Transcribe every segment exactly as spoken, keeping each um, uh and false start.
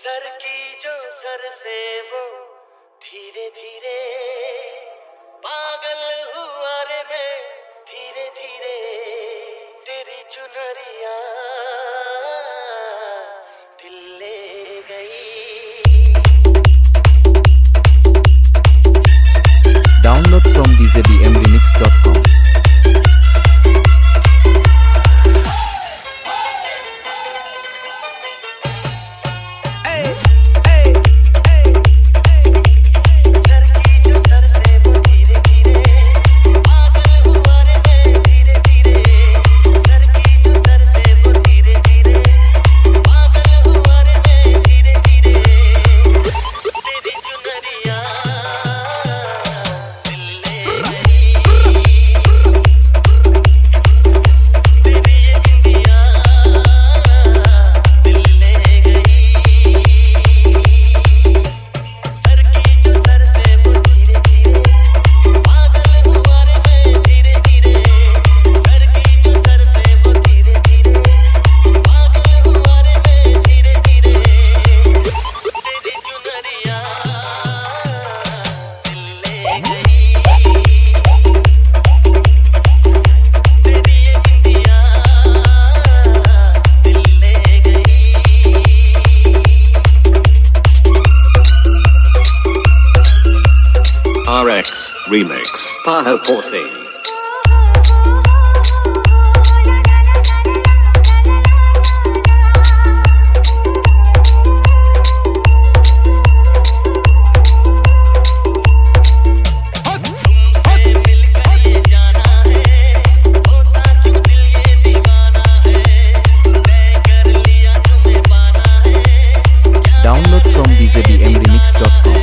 Sir की जो sir से वो धीरे धीरे पागल हुआ रे मैं धीरे धीरे तेरी चुनरिया दिल ले गई। Download from d j b m remix dot com. R X Remix Paha Porsi. Download from d j b m remix dot com.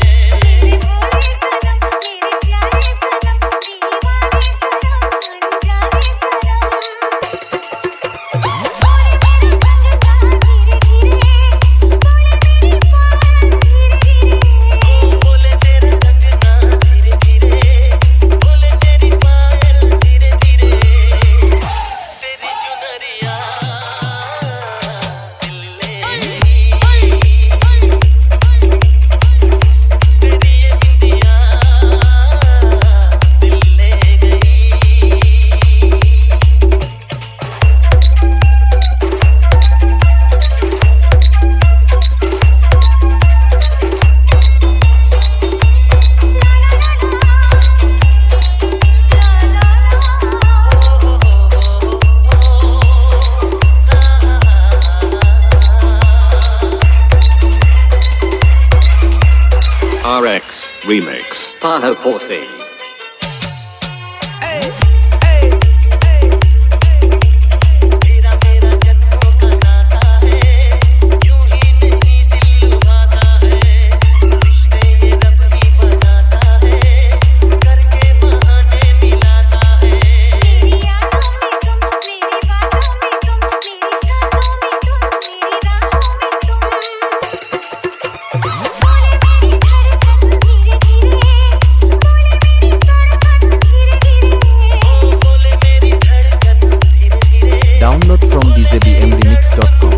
R X Remix Paha Porsi. Download from d j b m remix dot com.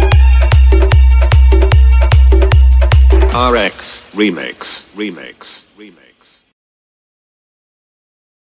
R X Remix Remix